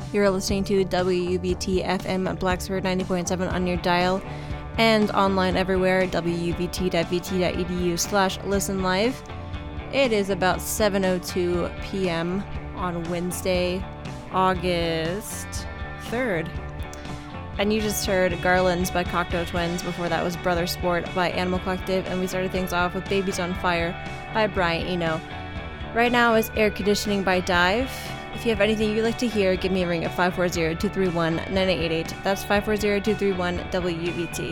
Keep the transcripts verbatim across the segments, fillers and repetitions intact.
You're listening to W U B T F M Blacksburg ninety point seven on your dial and online everywhere at w u b t dot v t dot e d u slash listen live. It is about seven oh two p.m. on Wednesday, August third. And you just heard Garlands by Cocteau Twins. Before that was Brother Sport by Animal Collective. And we started things off with Babies on Fire by Brian Eno. Right now is Air Conditioning by Dive. If you have anything you'd like to hear, give me a ring at five four zero, two three one, nine eight eight eight. That's five four zero, two three one, W U B T.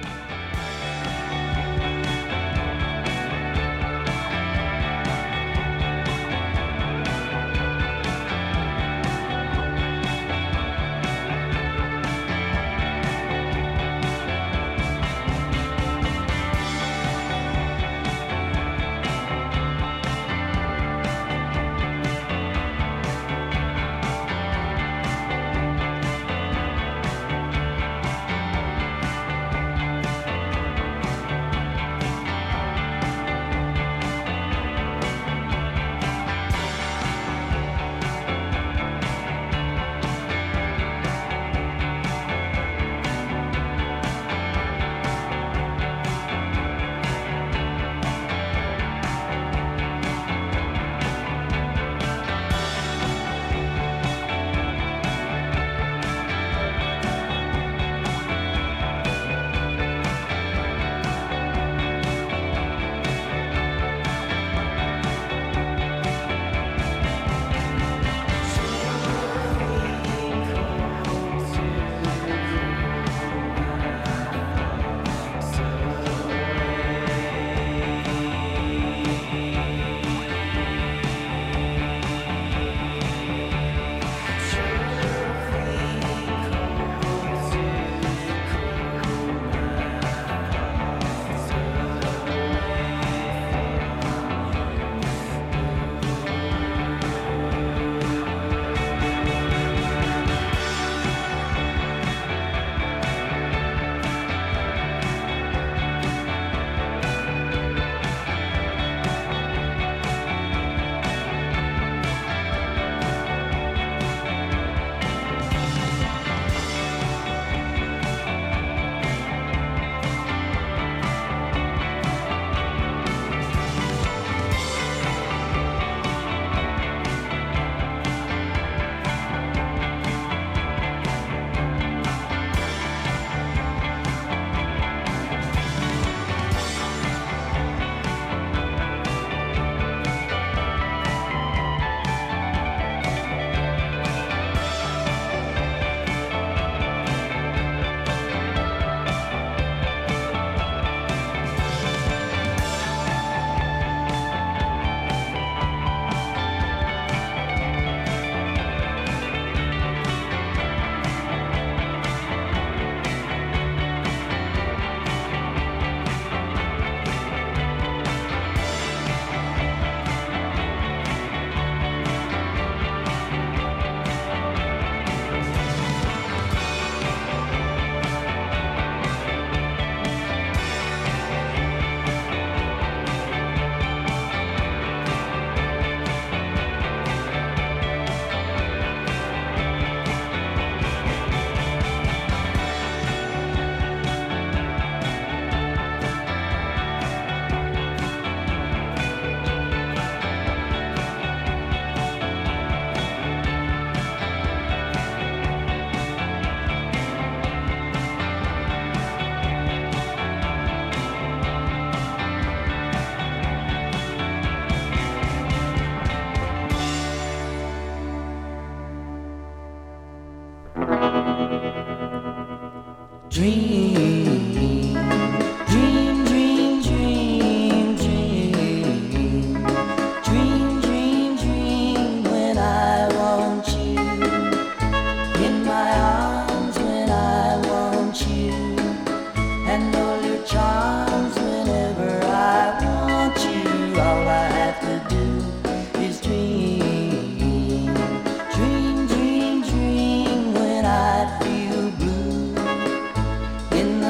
Dream, dream, dream, dream, dream, dream, dream, dream when I want you in my arms, when I want you, and all your charms whenever I want you. All I have to do is dream, dream, dream, dream when I feel blue. In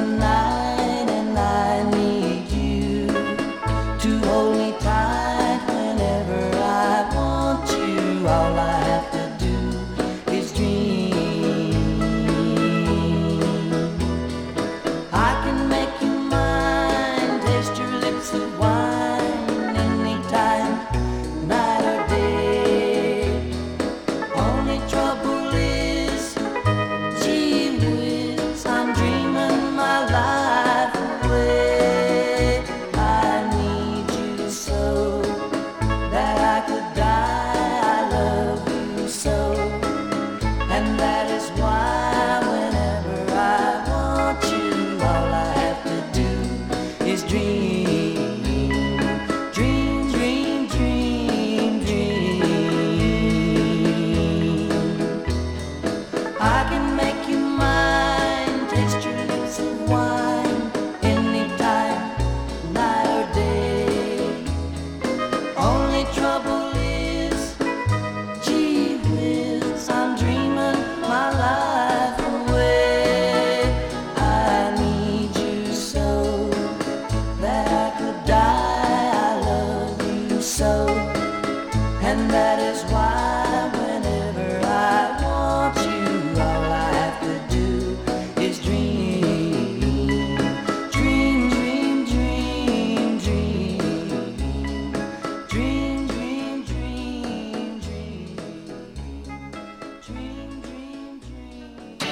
And that is why whenever I want you, all I have to do is dream. Dream, dream, dream, dream. Dream, dream, dream, dream. Dream, dream, dream.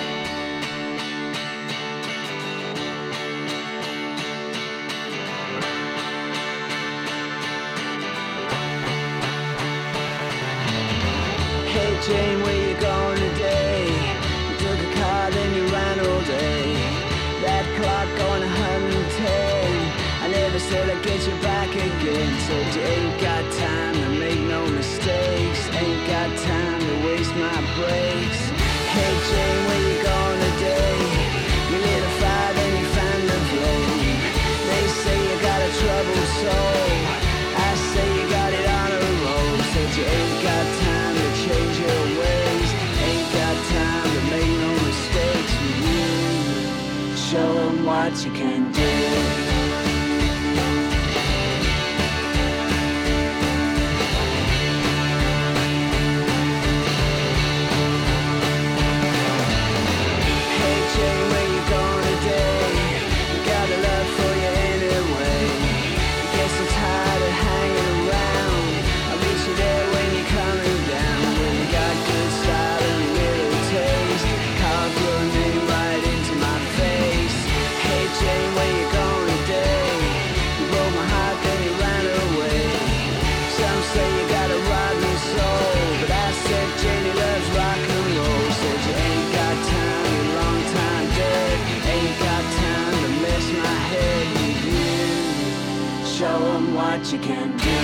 Hey Jane, where you going today? You took a car, then you ran all day. That clock going a hundred and ten. I never said I'd get you back again. Said you ain't got time to make no mistakes. Ain't got time to waste my breaks. Hey Jane, where you going today? You lit a fire, then you found the flame. They say you got a troubled soul. I say you got it on a roll. Said you ain't got time to change your ways. Ain't got time to make no mistakes with you. Show 'em what you can do. Hey Jane, where you going today? You got a love for you anyway. Guess I'm tired of hanging around. I'll meet you there when you're coming down. When you got good style and a little taste, carve your name right into my face. Hey Jane, where you going today? You broke my heart, then you ran away. Some say you got a rotten soul, but I said Janie loves rock and roll. Said you ain't got time, you're long time dead. Ain't got time to mess my head with you. Show 'em what you can do.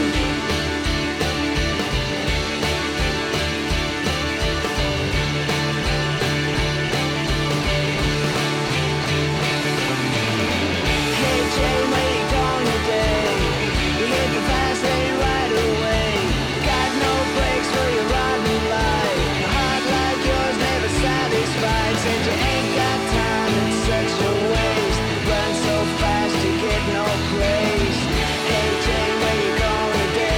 Hey Jane, where you going today? You hit the fast lane right away. Got no brakes for your rotten life. A heart like yours never satisfied. Said you ain't got time, it's such a waste. Run so fast you get no praise. Hey Jane, where you going today?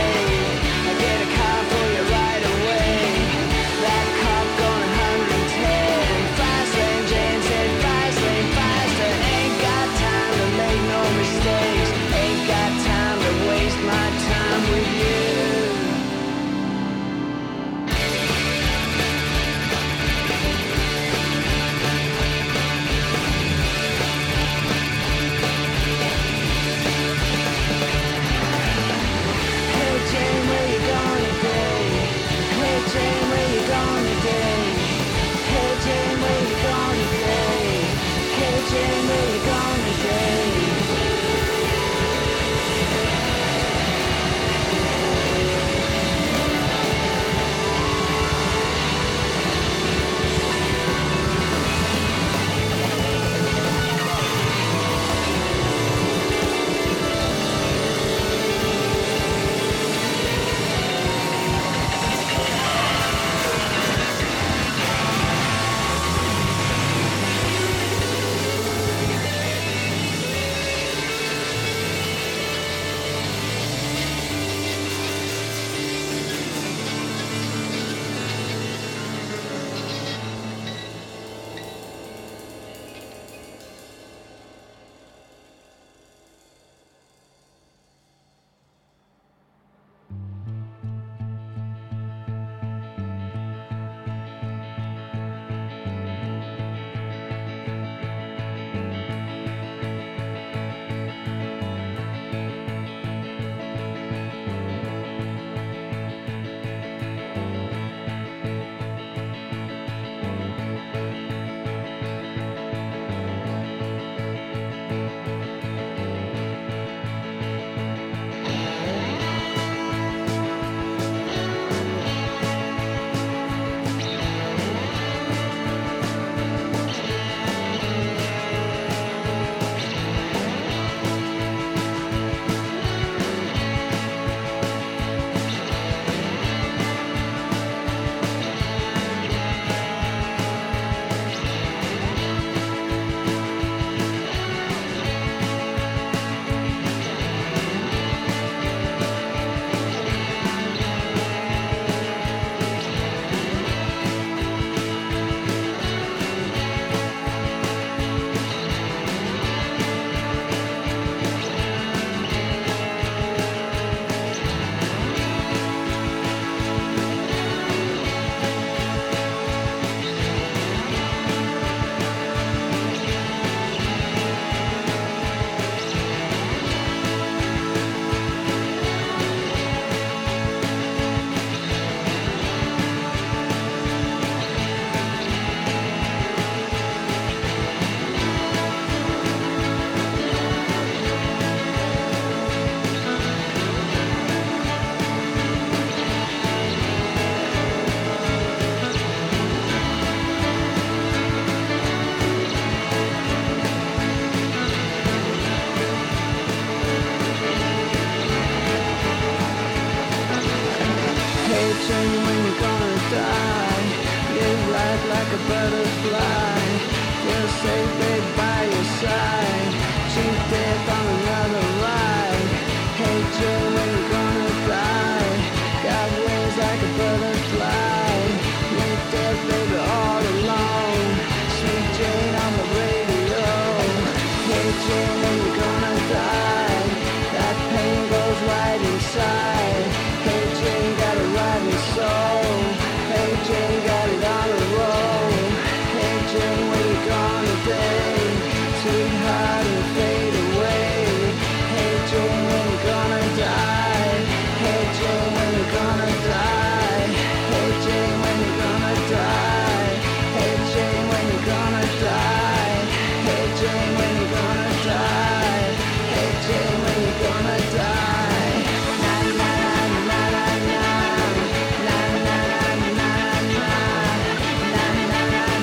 Hey Jane, when you're gonna die, live life like a butterfly. Feel safe, babe, by your side. Cheat death on another ride. Hey Jane, when you're gonna die, got wings like a butterfly. Live death, baby, all alone. Sweet Jane on the radio. Hey Jane, when you're gonna die, that pain goes right inside. Hey Jane, got a riding soul. Hey Jane, got it on the roll. Hey Jane, when you gonna day, sweetheart, and fade away. Hey Jane, when you gonna die. Hey Jane, when you gonna die. Hey Jane, when you gonna die. Hey Jane, when you gonna die. Hey Jane, when you gonna die. Hey Jane, when you gonna die. Na na na na na na na na na na na na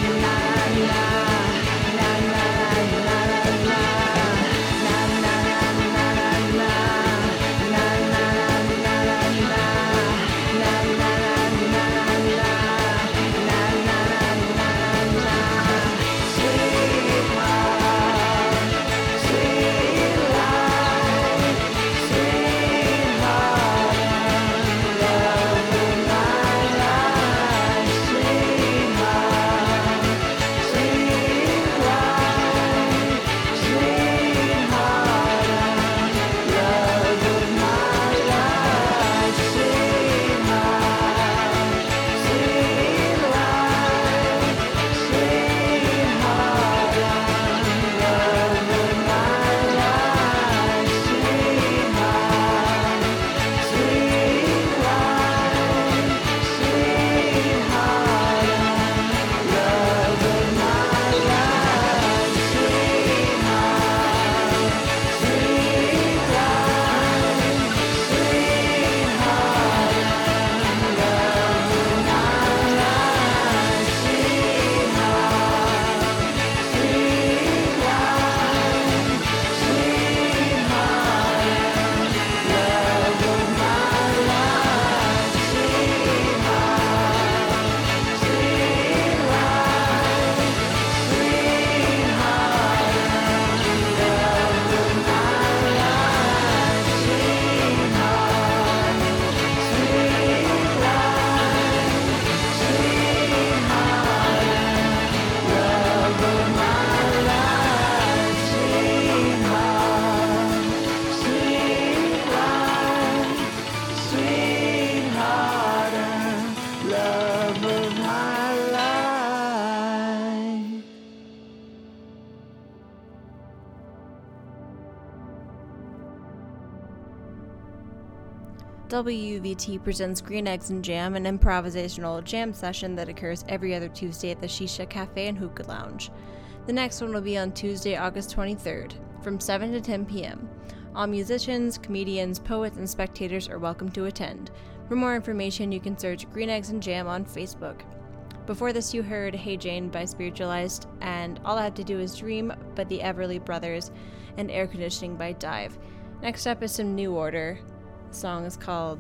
W V T presents Green Eggs and Jam, an improvisational jam session that occurs every other Tuesday at the Shisha Cafe and Hookah Lounge. The next one will be on Tuesday, August twenty-third, from seven to ten p.m. All musicians, comedians, poets, and spectators are welcome to attend. For more information, you can search Green Eggs and Jam on Facebook. Before this, you heard Hey Jane by Spiritualized, and All I Have to Do Is Dream by the Everly Brothers, and Air Conditioning by Dive. Next up is some New Order. The song is called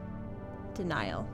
Denial.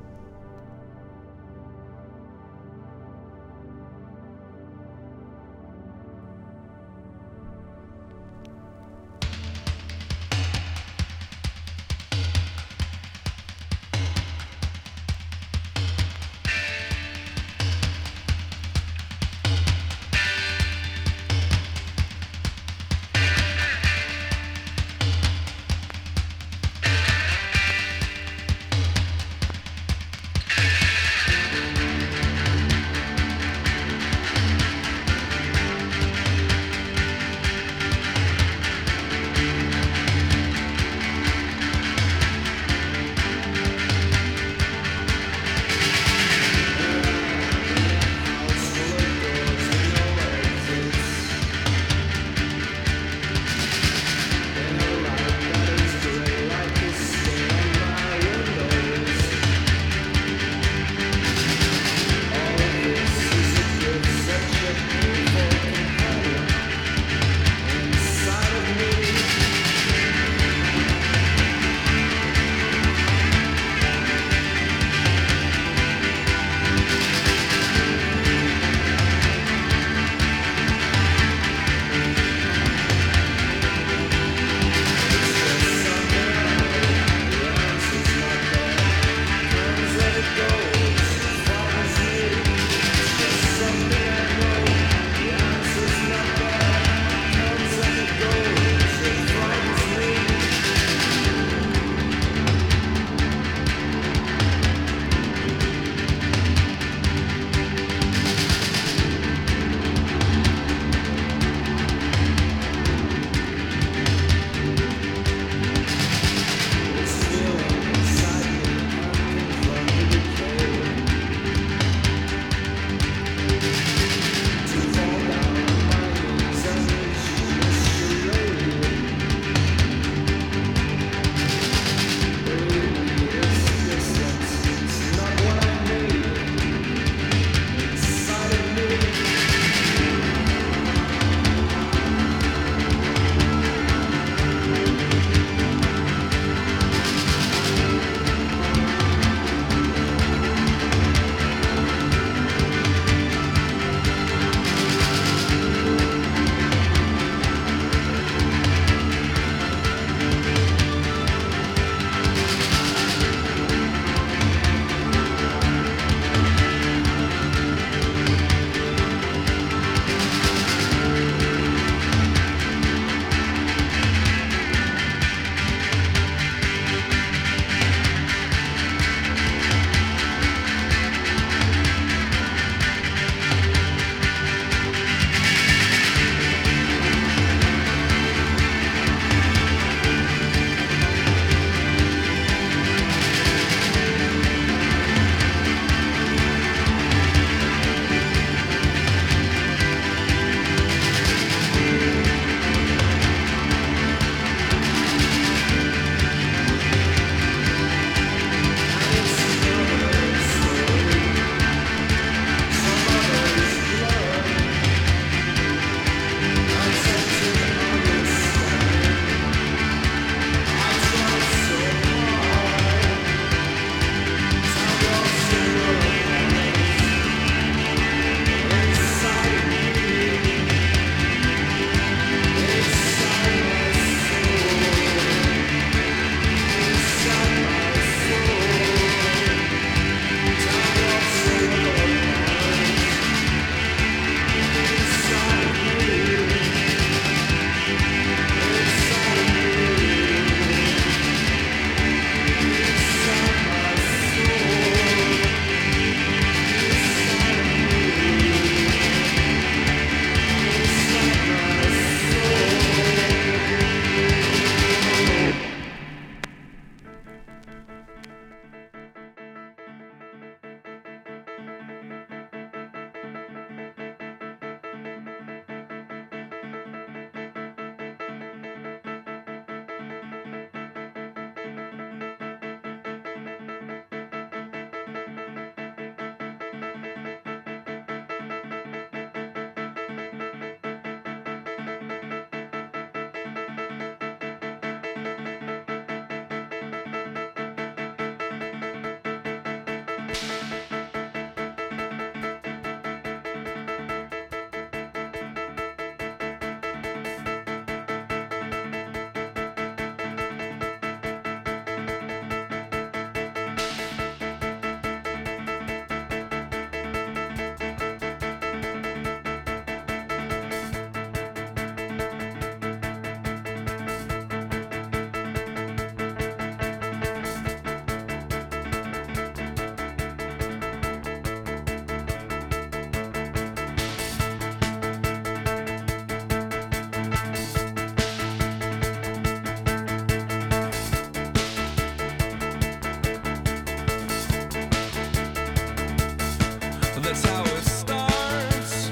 That's how it starts.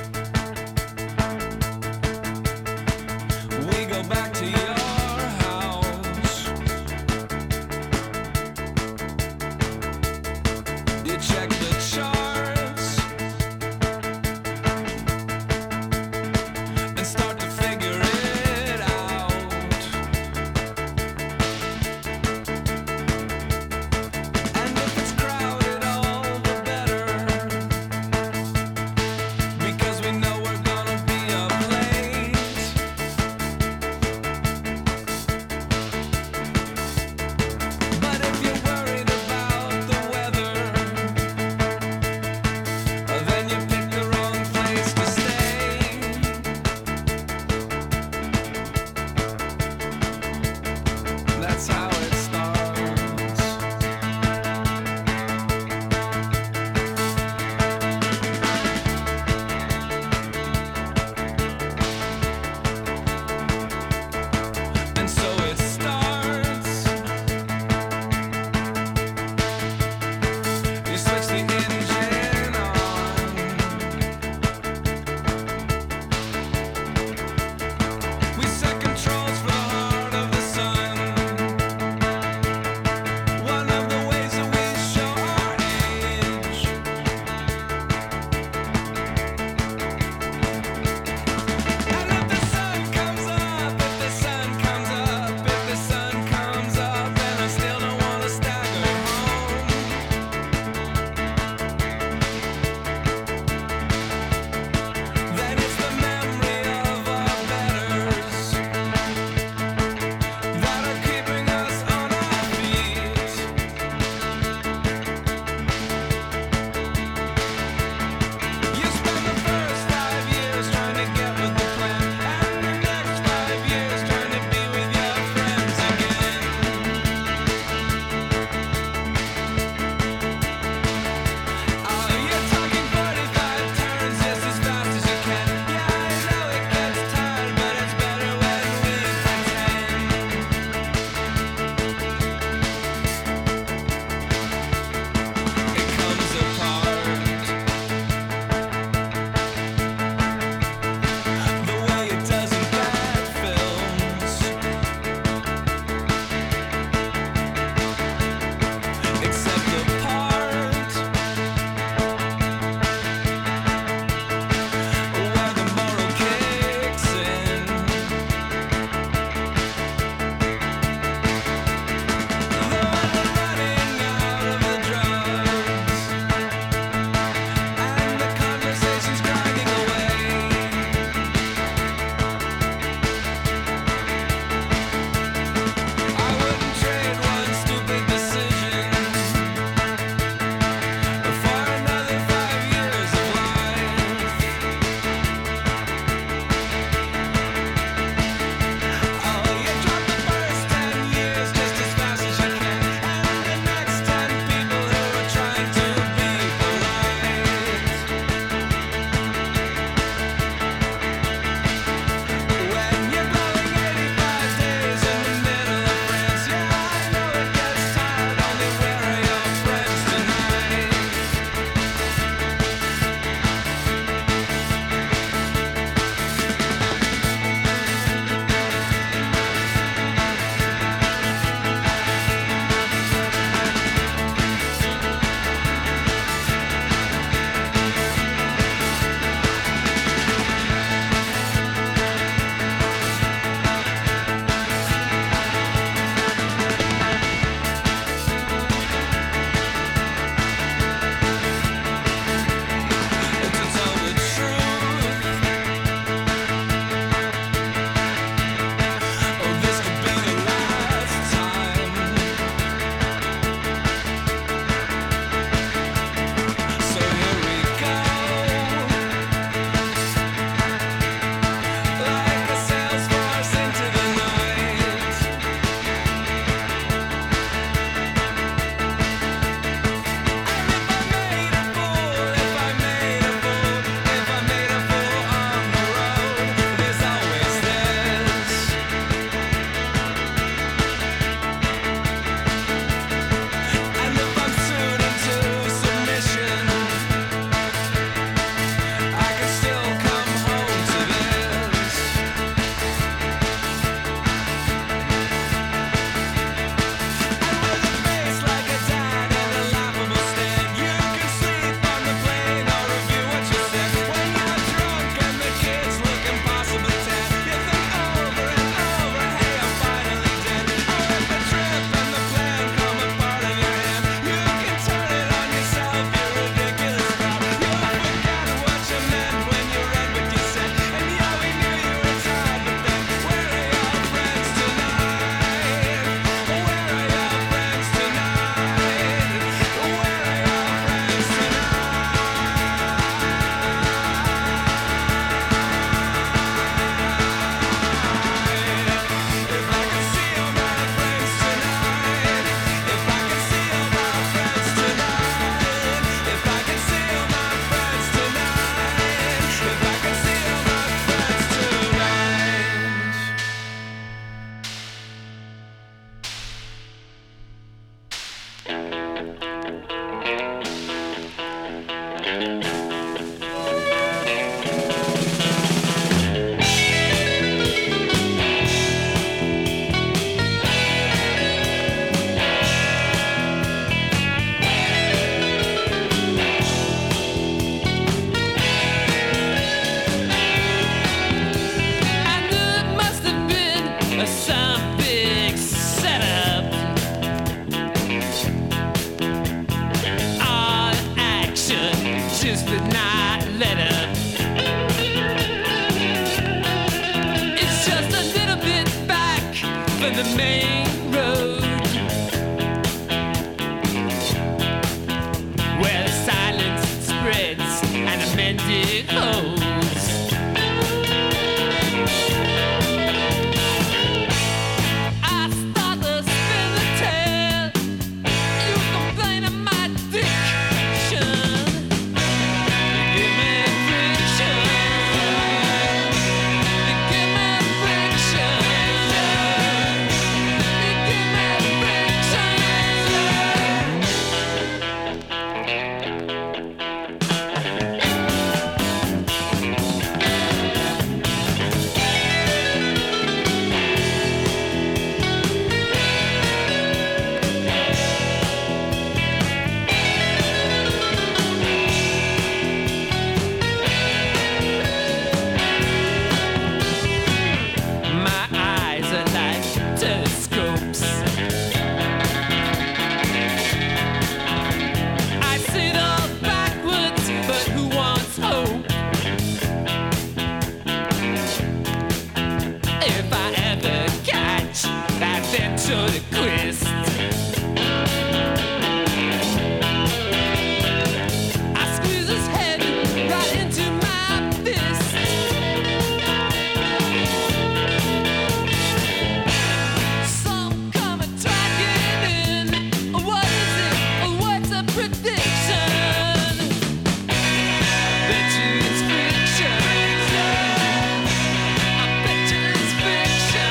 We go back to your house. You check the charts and start to figure it out. And if it's crowded, all the better, because we know we're gonna be up late. But if you're worried about the weather, just did not let up. It's just a little bit back from the main road, where the silence spreads and the mended holds. I start to spin the tale. You complain of my diction. Give me friction. Give me friction. Give me My eyes are like telescopes. I sit all backwards, but who wants hope? If I ever catch that ventriloquist, I squeeze his head right into my fist. Some come and track it in. What is it? What's a prediction? Bet you it's fiction. I bet you it's fiction.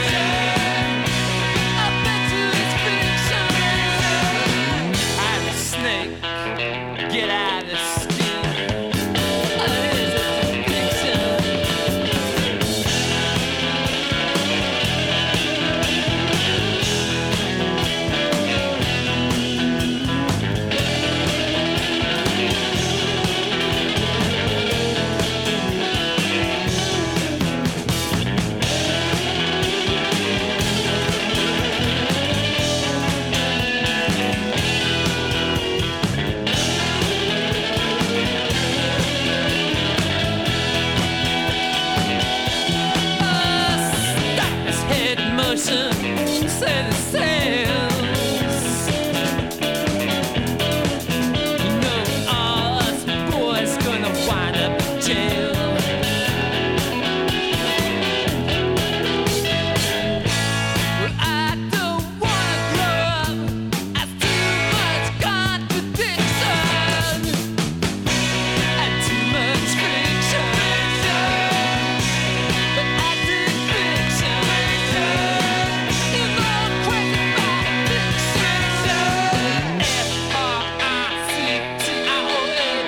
I bet you it's fiction. I'm a snake. Get out of the skin. What is it? Fiction. Stop this head motion, set the sails. You know all us boys gonna wind up in jail. Well, I don't wanna grow up as too much contradiction and too much fiction. But I did fiction. You know I'm crazy about fiction. F R I C T I O N.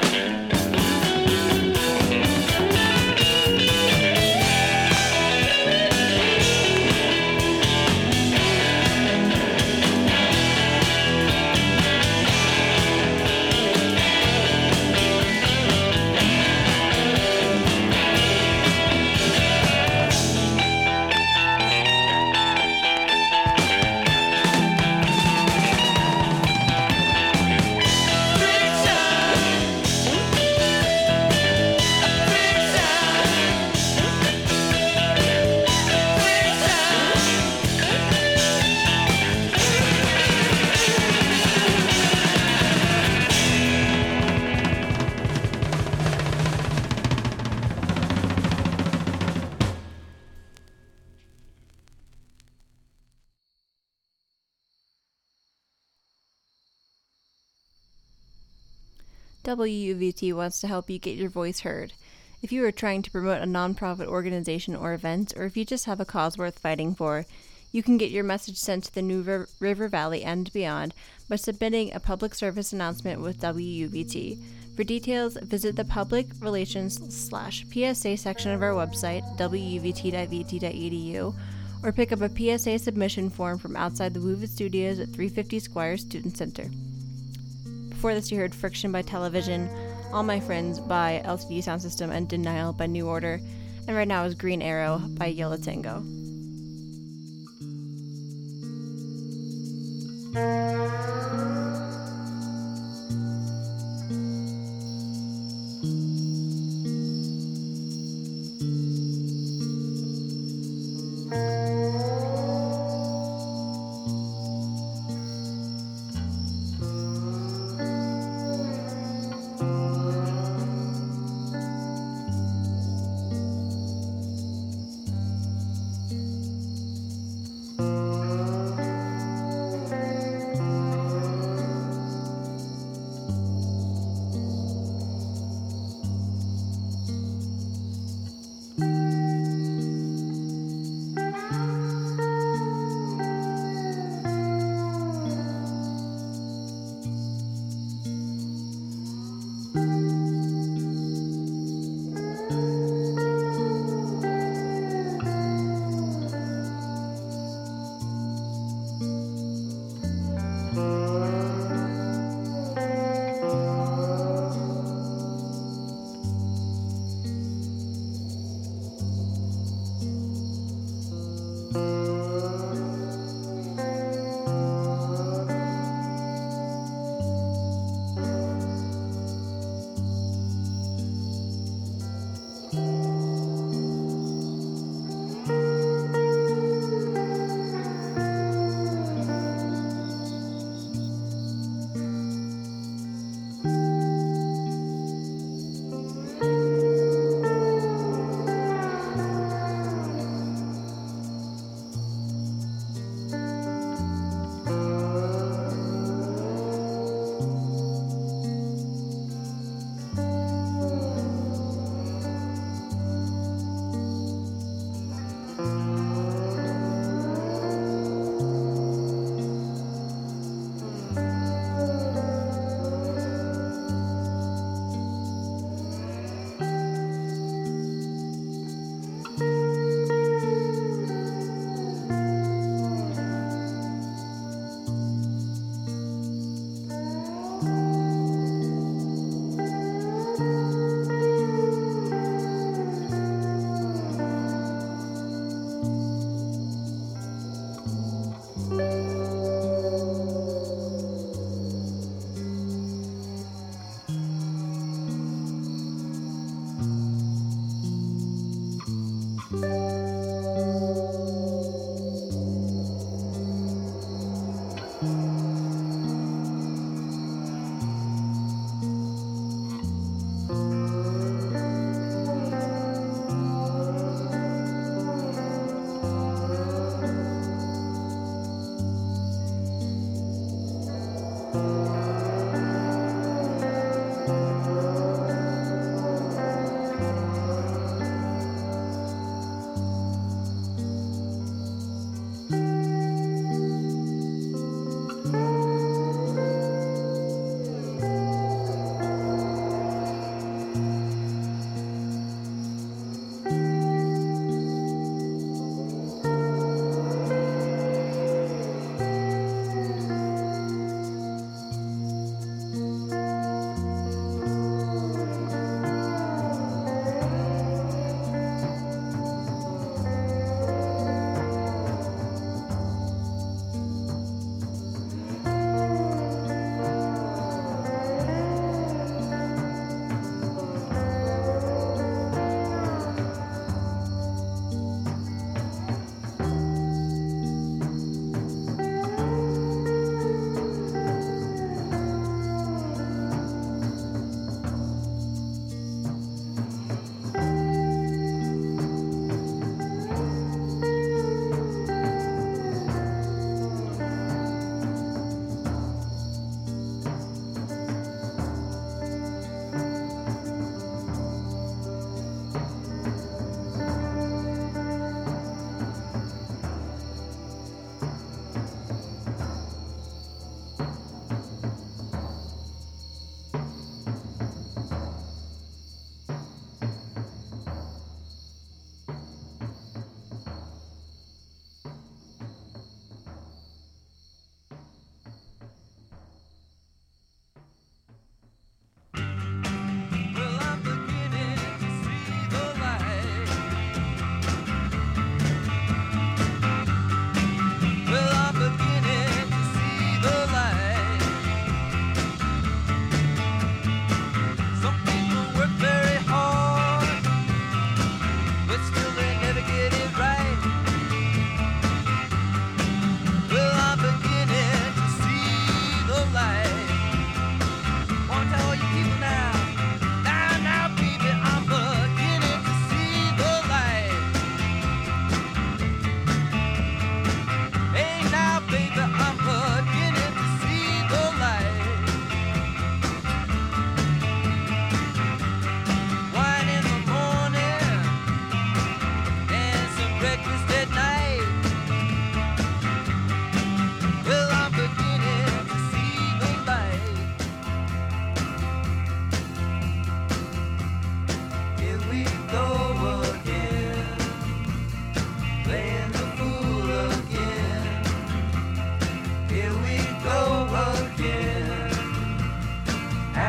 W U V T wants to help you get your voice heard. If you are trying to promote a nonprofit organization or event, or if you just have a cause worth fighting for, you can get your message sent to the New River, River Valley and beyond by submitting a public service announcement with W U V T. For details, visit the public relations slash P S A section of our website, w u v t dot v t dot e d u, or pick up a P S A submission form from outside the Woovit Studios at three fifty Squire Student Center. Before this, you heard Friction by Television, All My Friends by L C D Sound System, and Denial by New Order. And right now is Green Arrow by Yellow Tango.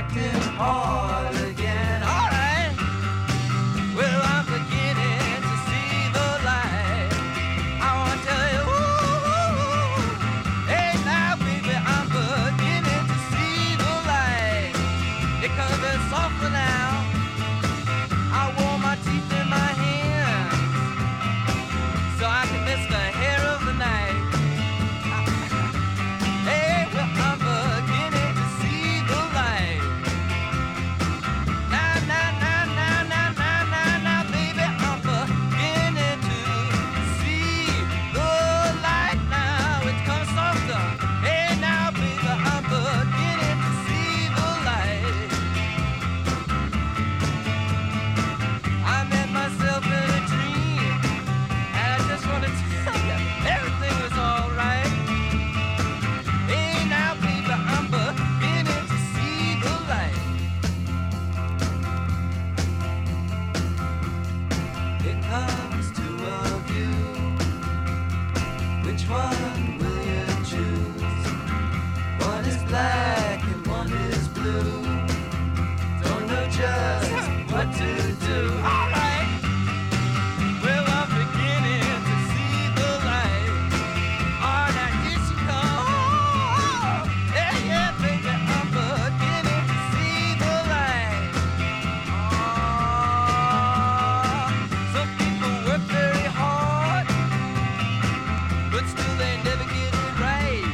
acting hard again. Alright. Well, I'm beginning to see the light. I want to tell you, ooh, hey now, baby, I'm beginning to see the light. It comes in softer now. I wore my teeth in my hands so I can miss the hair of the night. Hey, well, I'm beginning to see the light. Now, now, now, now, now, now, now, now, baby, I'm beginning to see the light now. It's coming softer. Hey, now, baby, I'm beginning to see the light. I met myself in a dream, and I just want to tell you, everything was alright. Hey, now, baby, I'm beginning to see the light. It comes to of you. Which one will you choose? One is black and one is blue. Don't know just what to do. Alright. Well, I'm beginning to see the light. Oh, now here she comes. Yeah, yeah, baby, I'm beginning to see the light. Oh, some people work very hard, but still they never get it right.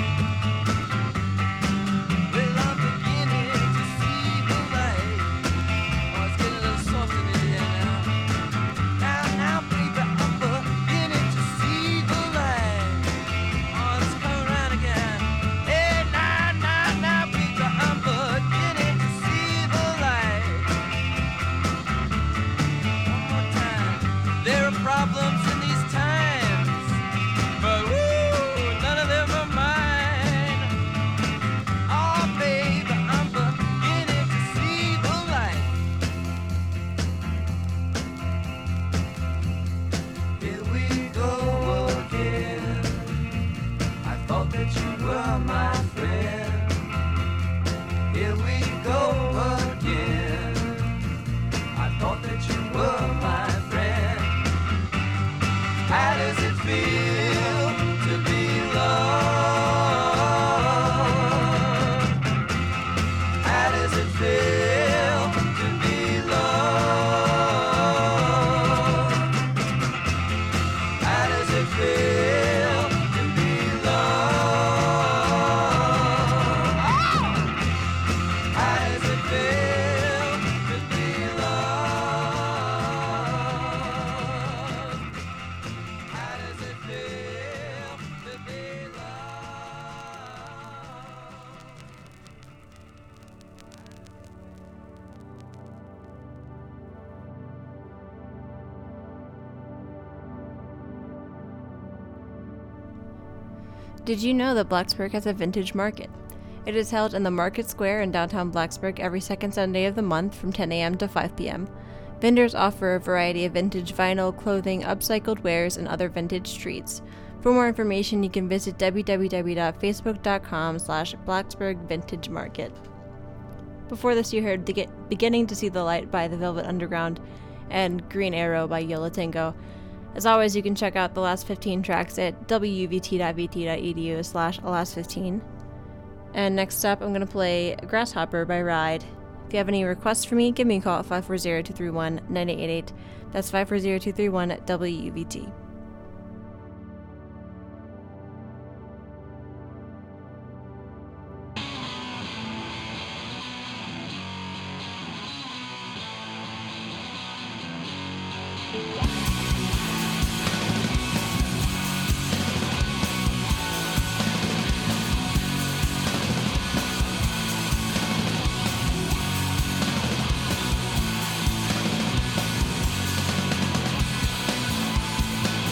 Well, I'm beginning to see the light. Oh, it's getting a little soft in here now. Now, now, baby, I'm beginning to see the light. Oh, it's coming around again. Hey, now, now, now, baby, I'm beginning to see the light. One more time. There are problems in these times, but woo, none of them are mine. Oh, baby, I'm beginning to see the light. Here we go again. I thought that you were my friend. Here we go again. I thought that you were my friend. How does it feel to be loved? How does it feel to be loved? How does it feel to be loved? How does it feel to be loved? How does it feel to be loved? Did you know that Blacksburg has a vintage market? It is held in the Market Square in downtown Blacksburg every second Sunday of the month from ten a.m. to five p.m. Vendors offer a variety of vintage vinyl, clothing, upcycled wares, and other vintage treats. For more information, you can visit w w w dot facebook dot com slash Blacksburg Vintage Market. Before this, you heard the Get- Beginning to See the Light by the Velvet Underground and Green Arrow by Yola Tango. As always, you can check out the last fifteen tracks at w u v t dot v t dot e d u slash last fifteen. And next up, I'm going to play Grasshopper by Ride. If you have any requests for me, give me a call at five four zero, two three one, nine eight eight eight. That's five four zero, two three one, W U V T. How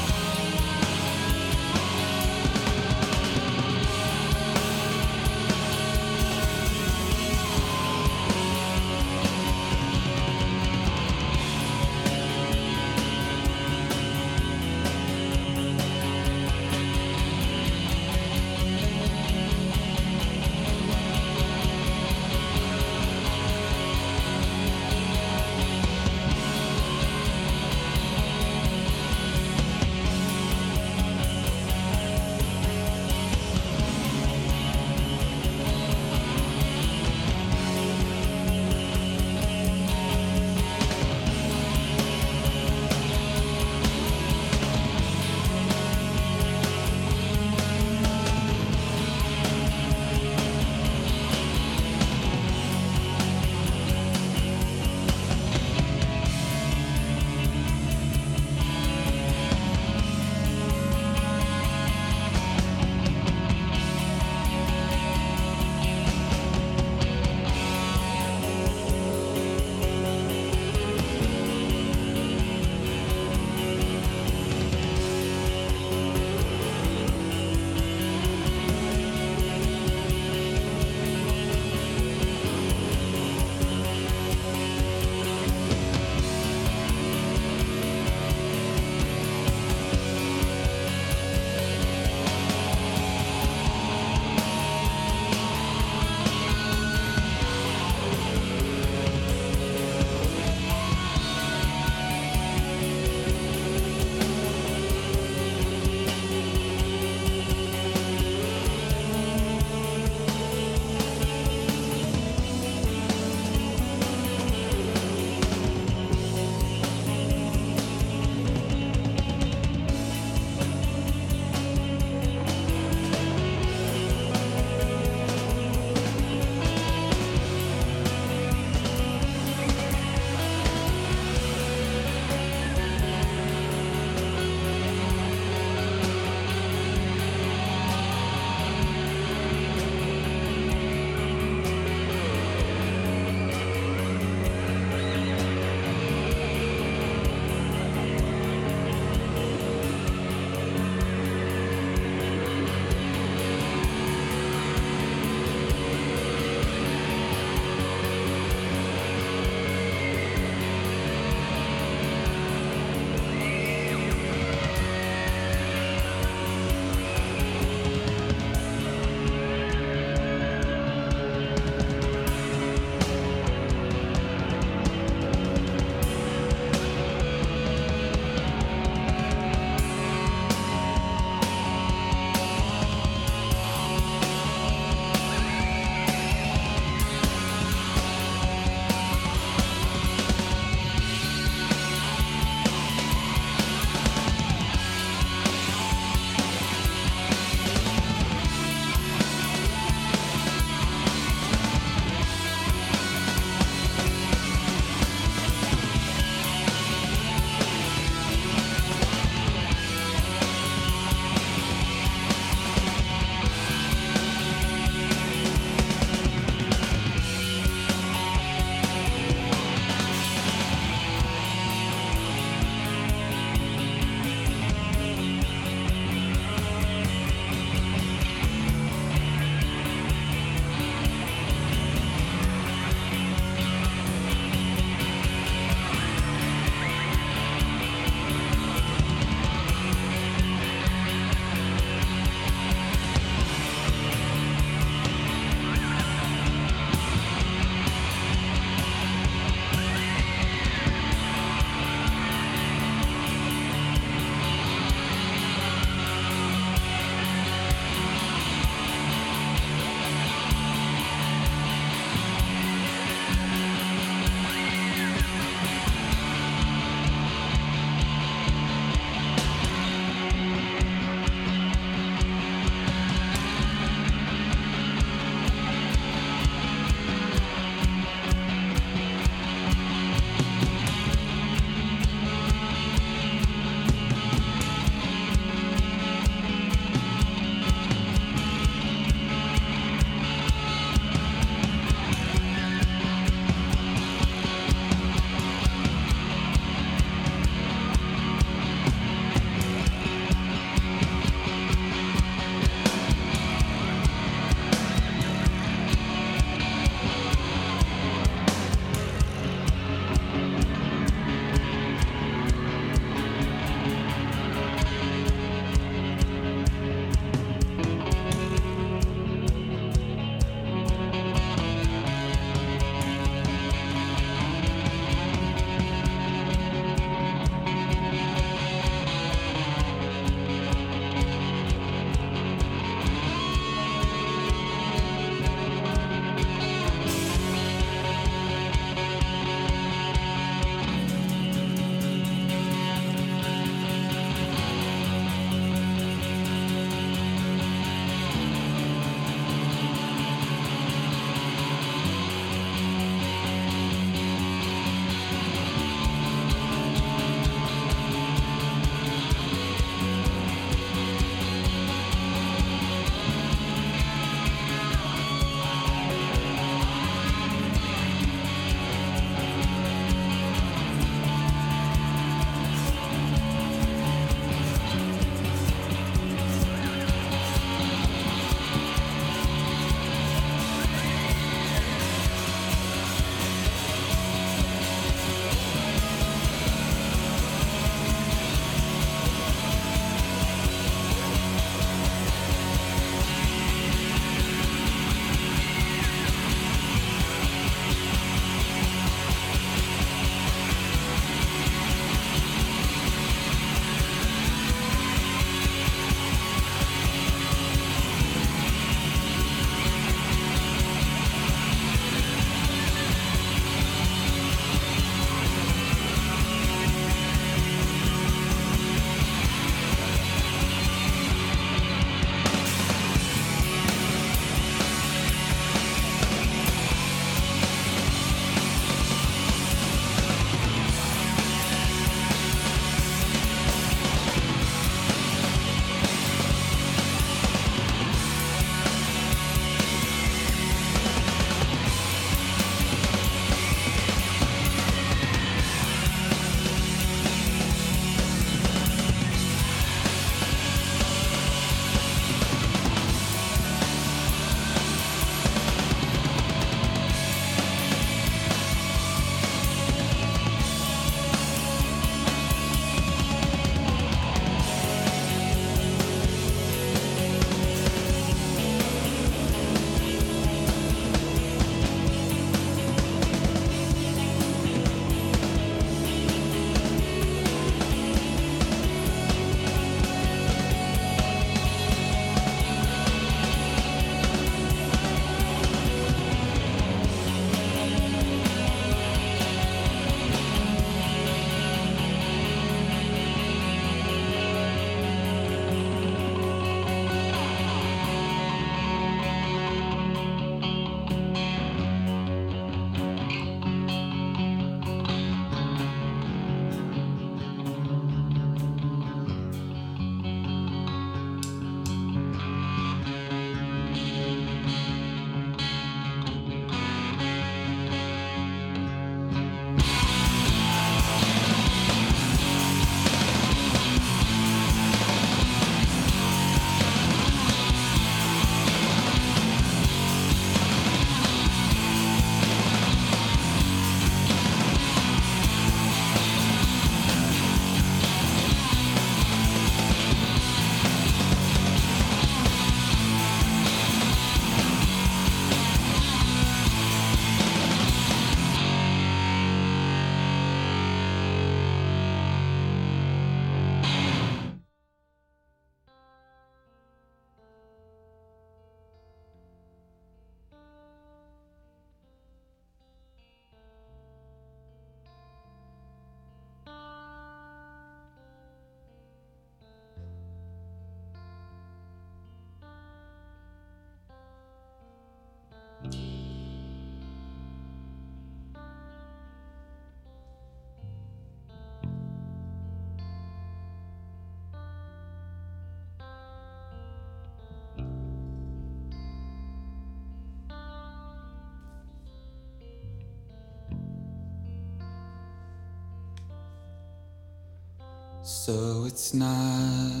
So it's not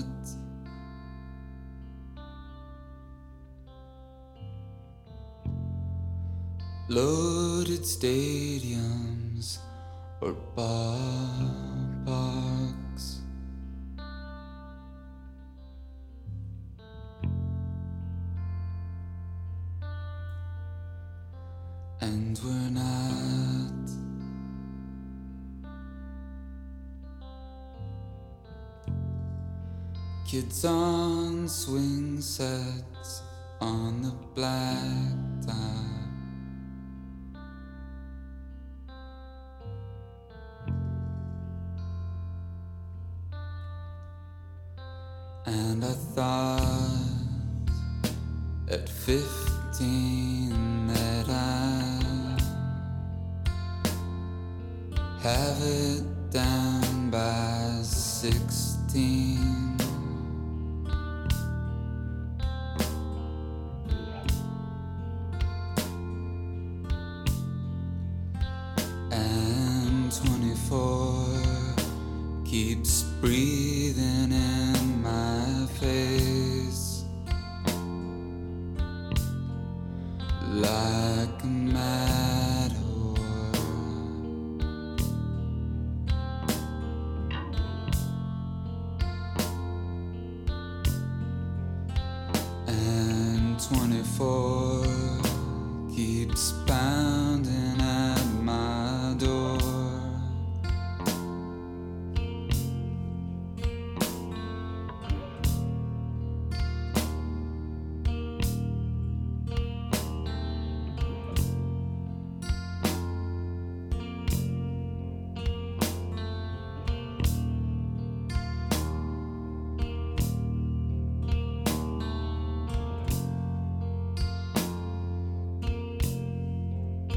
loaded stadiums or ballparks. And we're not kids on swing sets on the blacktop. And I thought at fifteen that I have it down by sixteen. And twenty-four keeps breathing in my face like a mad whore. And twenty-four keeps pounding